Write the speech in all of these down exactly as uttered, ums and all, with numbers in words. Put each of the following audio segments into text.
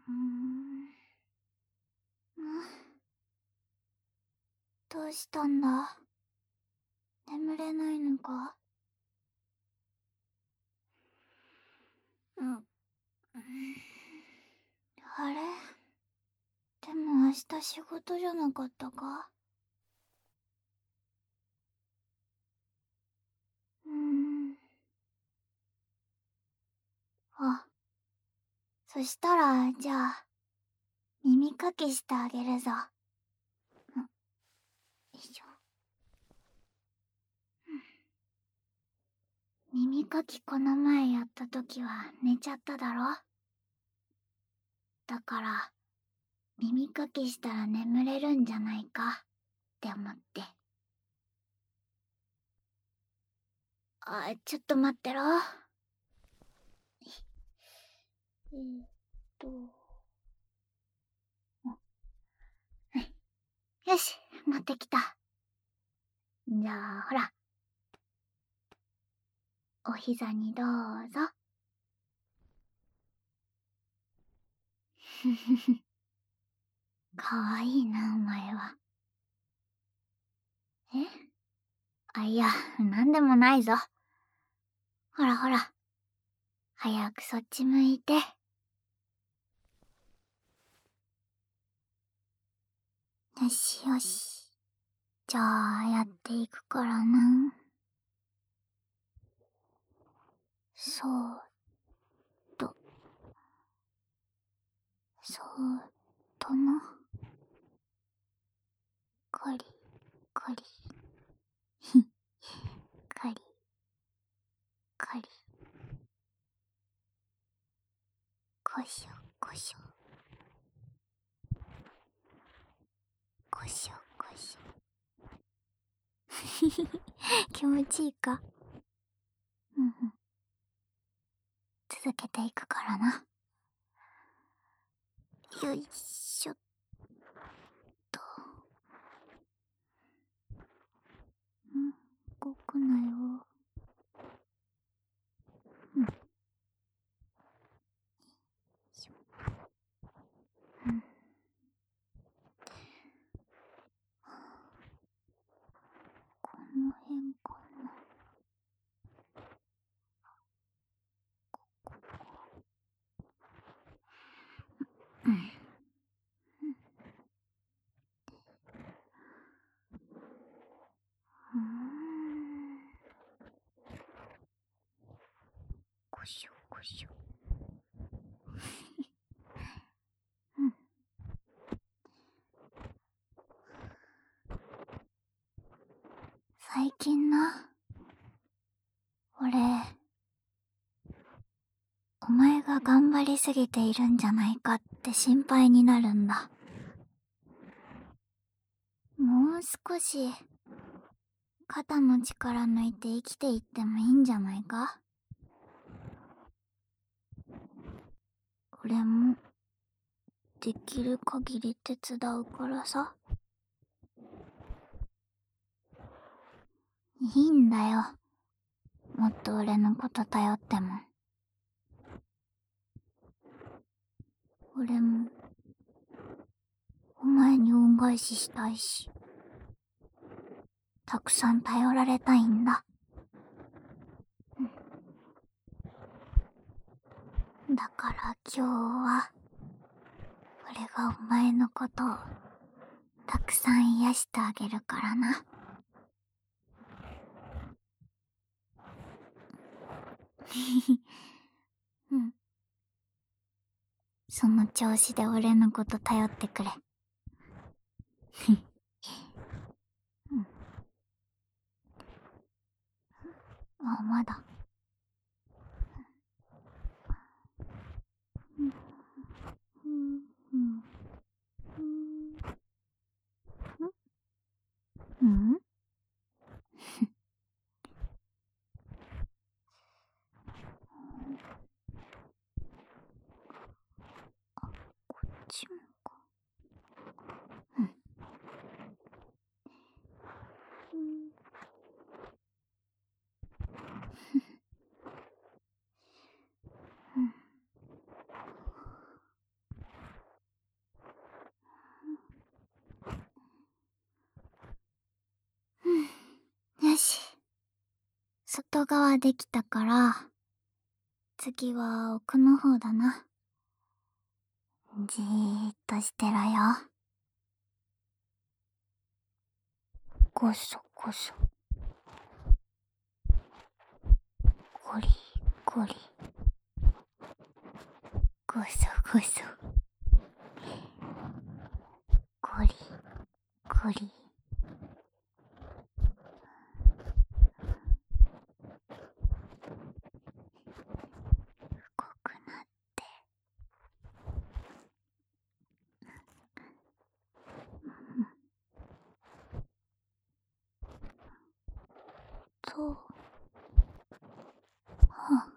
うーん。どうしたんだ？眠れないのか？うん。あれ？でも明日仕事じゃなかったか？うーん。あ、そしたら、じゃあ、耳かきしてあげるぞ。ん、よいしょ。耳かきこの前やった時は寝ちゃっただろ？だから、耳かきしたら眠れるんじゃないかって思って。あ、ちょっと待ってろ。えーっと。よし、持ってきた。じゃあ、ほら。お膝にどうぞ。ふふふ。かわいいな、お前は。え？あ、いや、なんでもないぞ。ほらほら。早くそっち向いて。よしよし。じゃあ、やっていくからな。そーっと。そーっとな。かり、かり。ひっ、かり、かり。こしょ、こしょ。こしょ、こしょ。ひひひ、気持ちいいか？うんうん。続けていくからな。よいしょっと。ん？動くなよ。うん。よいしょ。うん。この辺かな。ここか。うん。うん。うーん。こしょこしょ。うん。最近な、俺、お前が頑張りすぎているんじゃないかって心配になるんだ。もう少し、肩の力抜いて生きていってもいいんじゃないか？俺も、できる限り手伝うからさ。いいんだよ。もっと俺のこと頼っても。俺も、お前に恩返ししたいし。たくさん頼られたいんだ。うん。だから今日は、俺がお前のことを、たくさん癒してあげるからな。うん。その調子で俺のこと頼ってくれ。うん。あ、まだ。うん。うん。うん。うん。うん。あ、こっちもか。うん。うん。 外側できたから、次は奥の方だな。じーっとしてろよ。ごそごそ。ゴリゴリ。ごそごそ。ゴリゴリ。動くなって。と、は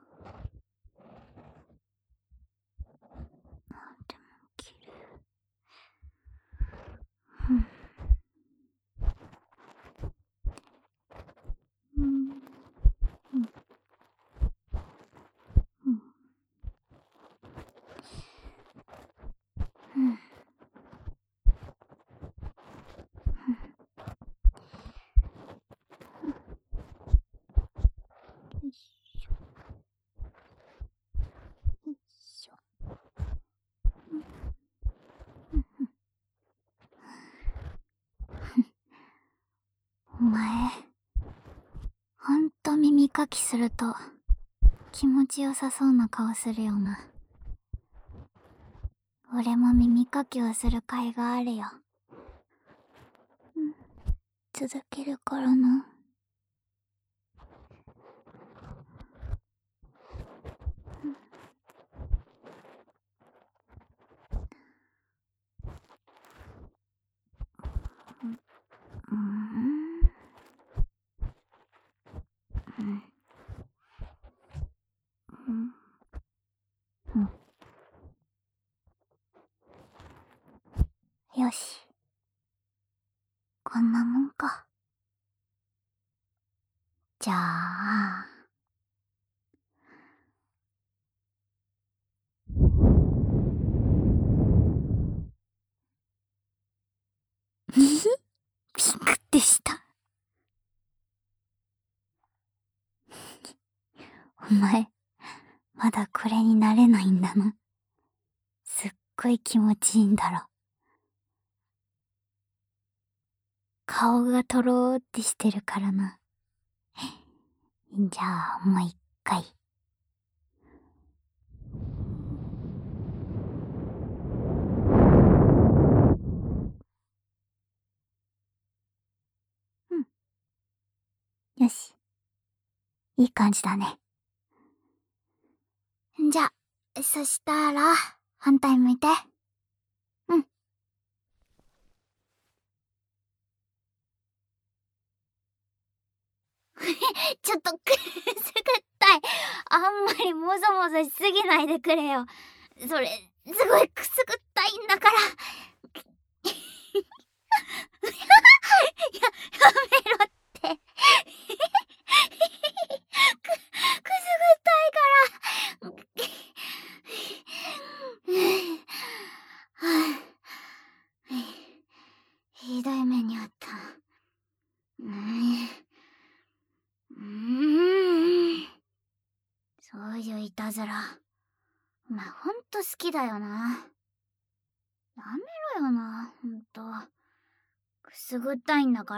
あ、でも綺麗。うん。うん。うん。うん。うん。よいしょ。よいしょ。うん。うん。お前、ほんと耳かきすると気持ちよさそうな顔するよな。俺も耳かきをする甲斐があるよ。うん。続けるからな。うん。うん。うん。うん。うん。よし。こんなもんか。じゃあ。ピクってした。お前、まだこれになれないんだな。すっごい気持ちいいんだろ。顔がとろーってしてるからな。じゃあ、もう一回。うん。よし。いい感じだね。じゃ、そしたら、反対向いて。うん。ちょっとくすぐったい。あんまりもぞもぞしすぎないでくれよ。それ、すごいくすぐったいんだから。や、やめろって。く、くすぐったいから。ひどい目にあった。うん。うん。そういういたずら。お前ほんと好きだよな。やめろよな、ほんと。くすぐったいんだから。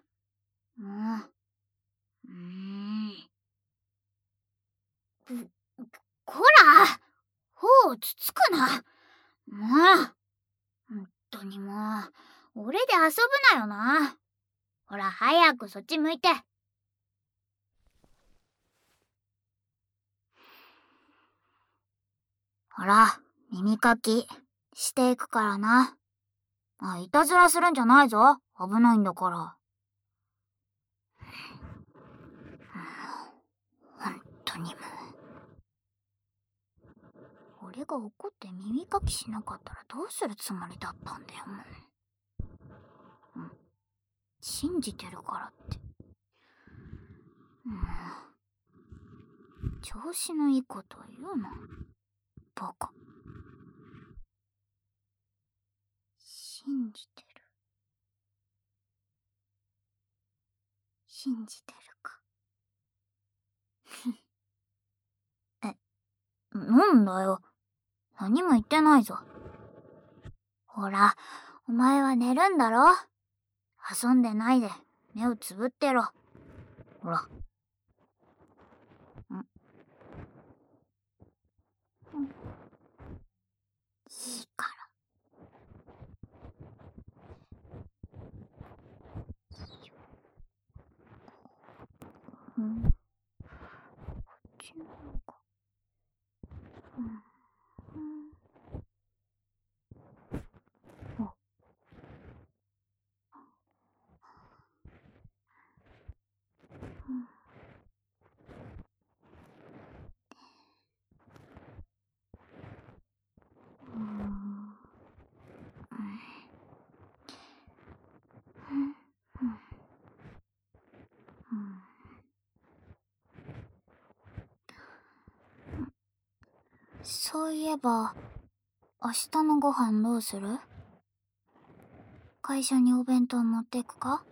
もう。うーん。く、こら！頬をつつくな。もう。ほんとにもう。俺で遊ぶなよな。ほら、早くそっち向いて。ほら、耳かき、していくからな。あ、いたずらするんじゃないぞ。危ないんだから。ほんとにもう。俺が怒って耳かきしなかったらどうするつもりだったんだよ、もう。うん。信じてるからって。もう。調子のいいこと言うな。バカ。信じてる。信じてるか。 なんだよ。何も言ってないぞ。ほら、お前は寝るんだろ？遊んでないで目をつぶってろ。ほら。ん。うん。いいから。うん。こっちの方が。うん。うん。お。うん。うん。そういえば、明日のご飯どうする？会社にお弁当持ってくか？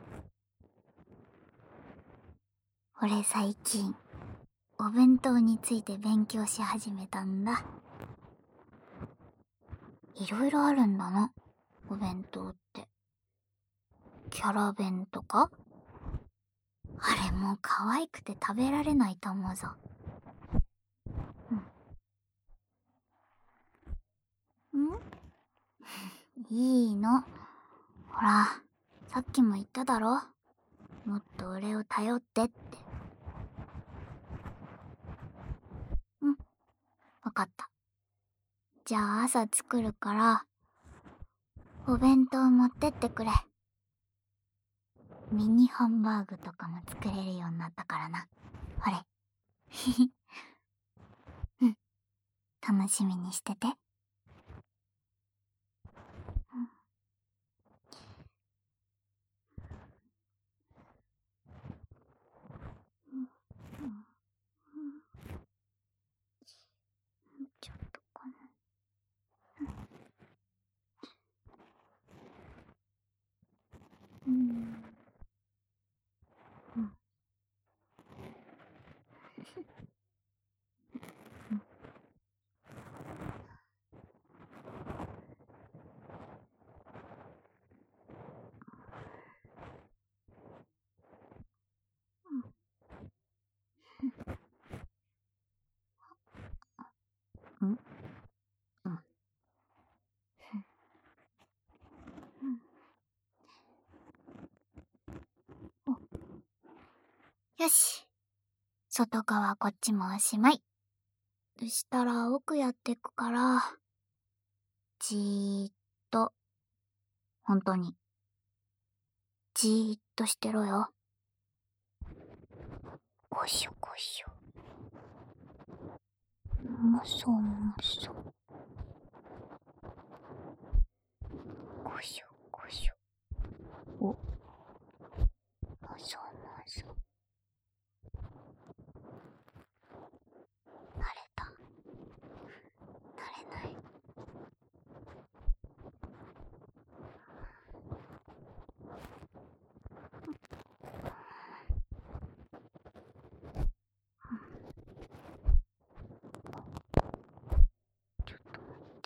俺最近、お弁当について勉強し始めたんだ。いろいろあるんだな、お弁当って。キャラ弁とか？あれもう可愛くて食べられないと思うぞ。うん。んいいの。ほら、さっきも言っただろ。もっと俺を頼ってって。うん、わかった。じゃあ朝作るから、お弁当持ってってくれ。ミニハンバーグとかも作れるようになったからな。ほれ。うん、楽しみにしてて。うん。うん。うん。ちょっとかな。うん。うん。うん。うん。よし。外側こっちもおしまい。そしたら奥やってくから、じーっと、本当に、じーっとしてろよ。ごしょごしょ。もそもそ。ごしょごしょ。お。もそもそ。慣れた？慣れない？ちょっと待って。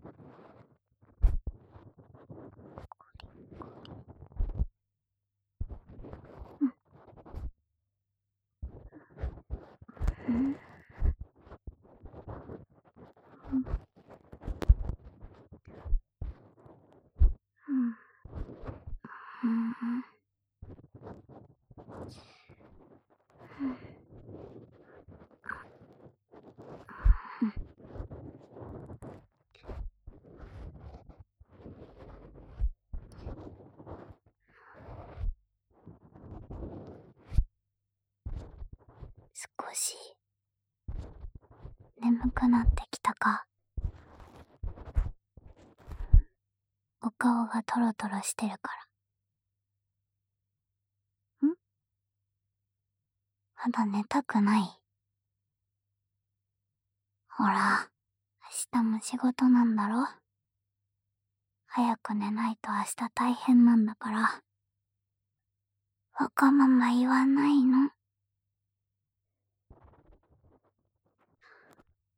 うん。うん。うん。うん。少し眠くなってきたか？お顔がトロトロしてるから。ん？まだ寝たくない？ほら、明日も仕事なんだろ？早く寝ないと明日大変なんだから。わがまま言わないの。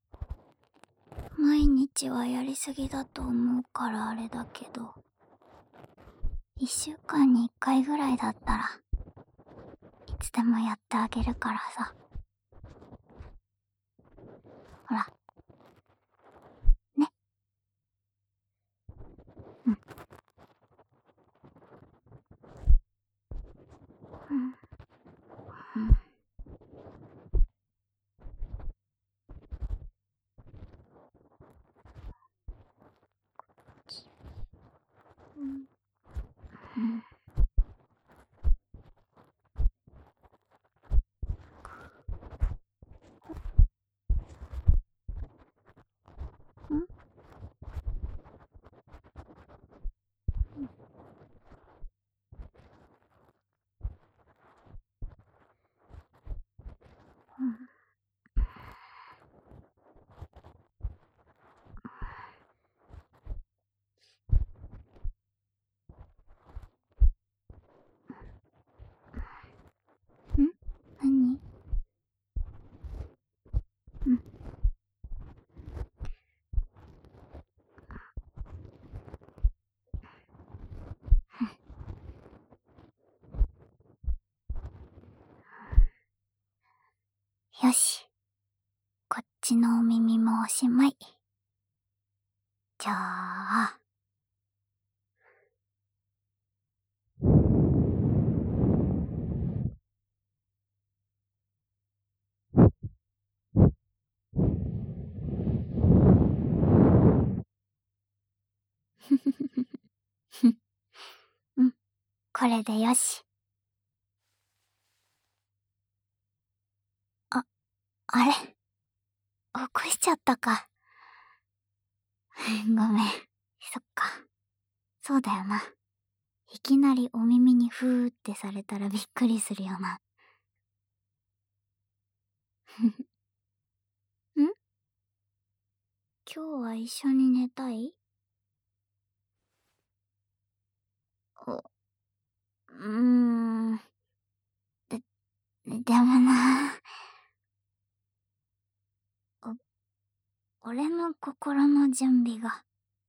毎日はやりすぎだと思うからあれだけど、一週間に一回ぐらいだったらいつでもやってあげるからさ。ほらね。うん。うん。うん。うん。うん。うん。うん。ん？何？うん。よし。こっちのお耳もおしまい。じゃあ。ふふふふふ。うん。これでよし。あ、あれ？起こしちゃったか。ごめん。そっか。そうだよな。いきなりお耳にふーってされたらびっくりするよな。ん？今日は一緒に寝たい？お、うーん。で、でもな。お、俺の心の準備が。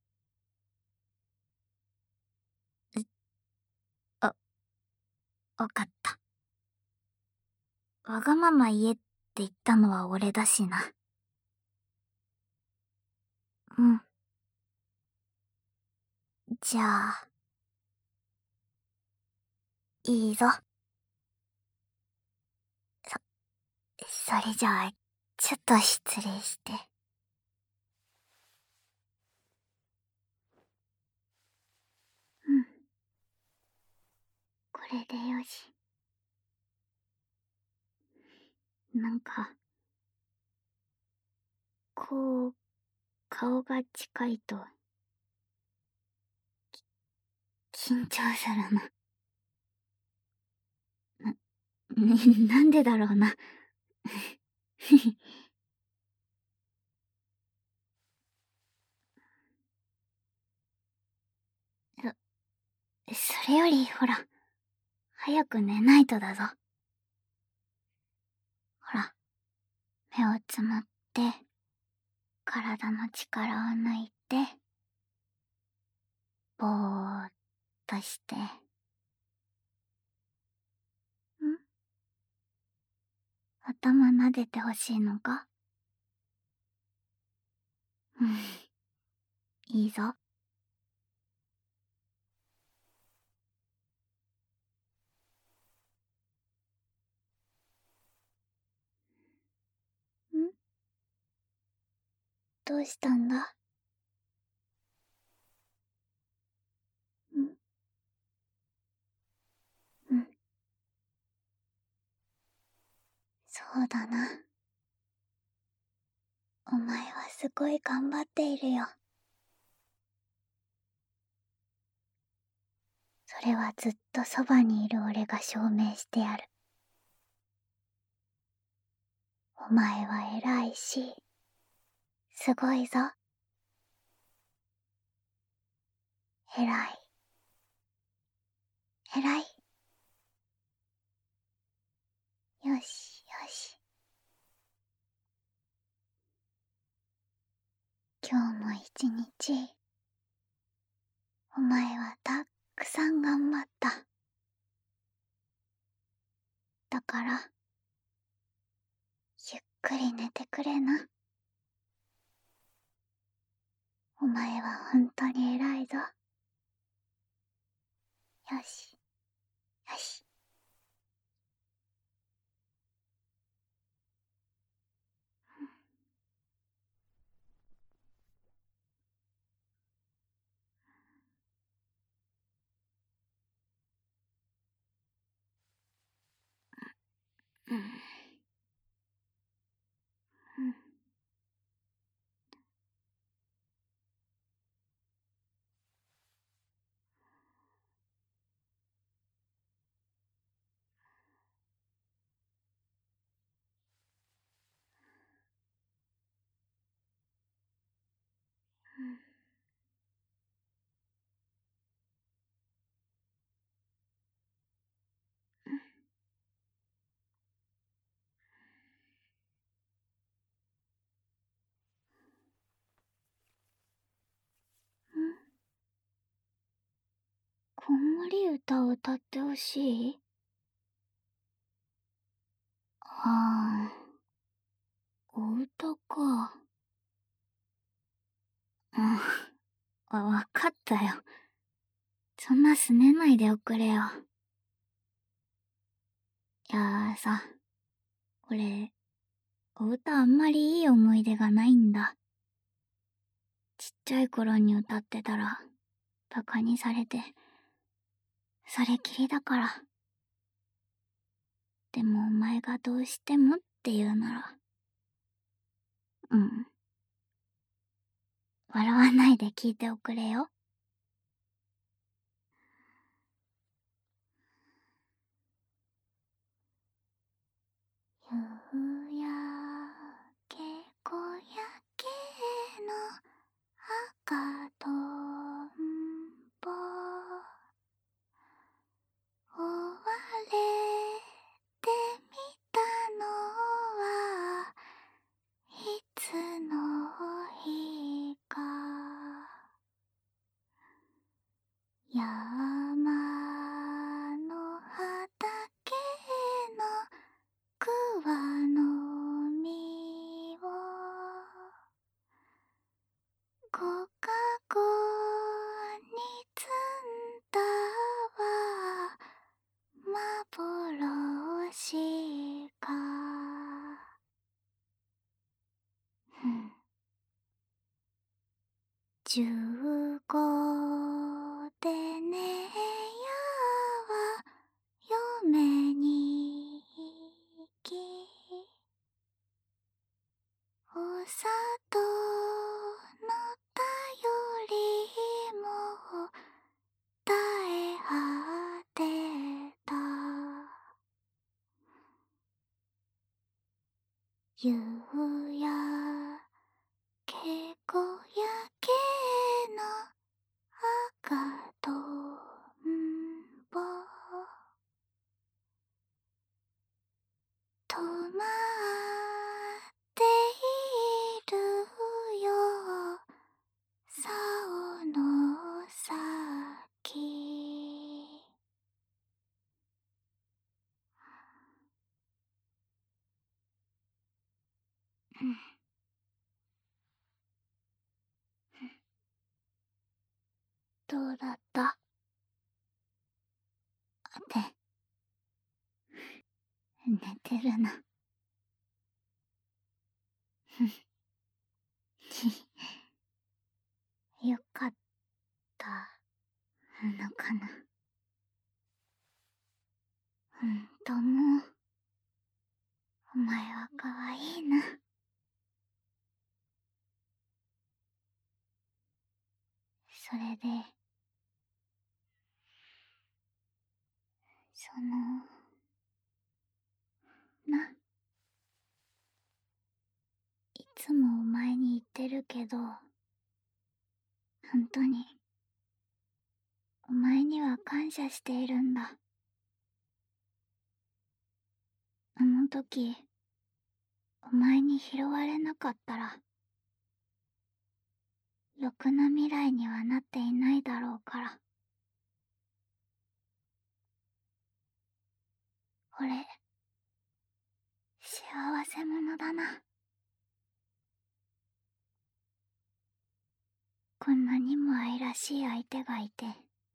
う、あ、わかった。わがまま言えって言ったのは俺だしな。うん。じゃあ、いいぞ。そ、それじゃあ、ちょっと失礼して。うん。これでよし。なんか、こう、顔が近いと、緊張するな。な、なんでだろうな。そ、それよりほら、早く寝ないとだぞ。ほら、目をつむって、体の力を抜いて、ぼーっとして。ん？頭撫でてほしいのか？うん。いいぞ。ん？どうしたんだ？うん。うん。そうだな。お前はすごい頑張っているよ。それはずっとそばにいる俺が証明してやる。お前は偉いし、すごいぞ。偉い。偉い。よしよし。 一日、お前はたくさん頑張った。だから、ゆっくり寝てくれな。お前はほんとに偉いぞ。よし、よし。うん。うん。うん。子守歌を歌ってほしい？ああ、お歌か。うん。わ、わかったよ。そんなすねないでおくれよ。いやーさ、俺、お歌あんまりいい思い出がないんだ。ちっちゃい頃に歌ってたら、バカにされて、それきりだから。でもお前がどうしてもって言うなら、うん。笑わないで聞いておくれよ。夕焼け小焼けの赤とんぼ、追われてみたのはいつの日か。山の畑の桑の実をごかごに積んだは幻か。ふん。十五でねやは嫁に行き、お里の便りも絶え果てた。夕焼け小焼けの赤とんぼ、止まっているよ竿の先。うん。どうだった？で、寝てるな。よかったのかな。ほんともう、お前はかわいいな。それで、その、な、いつもお前に言ってるけど、ほんとに、お前には感謝しているんだ。あの時、お前に拾われなかったら、 ろくな未来にはなっていないだろうから。俺、幸せ者だな。こんなにも愛らしい相手がいて、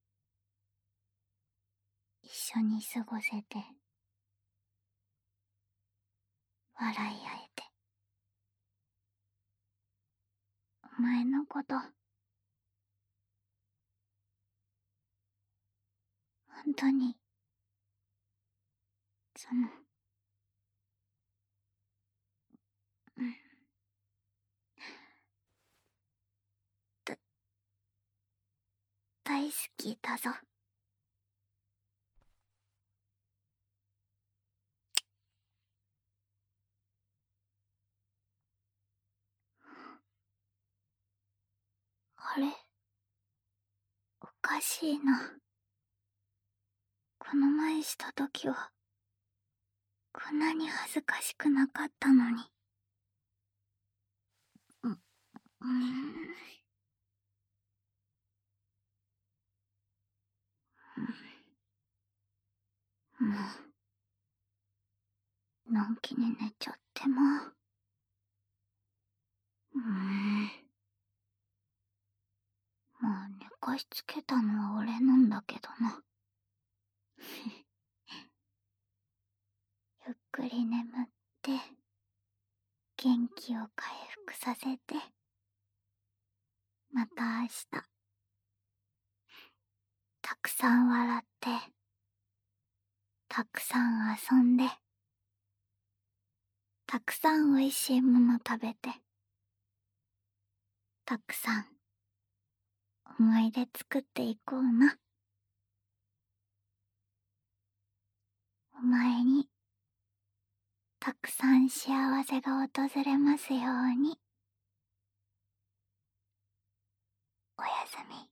一緒に過ごせて、笑い合えて。お前のこと、本当に、その、うん、だ、大好きだぞ。あれ、おかしいな。この前した時は、こんなに恥ずかしくなかったのに。う、うーん。もう、のんきに寝ちゃっても。うーん。もう寝かしつけたのは俺なんだけどな。ゆっくり眠って、元気を回復させて、また明日、たくさん笑って、たくさん遊んで、たくさんおいしいもの食べて、たくさん思い出作っていこうな。お前にたくさん幸せが訪れますように。おやすみ。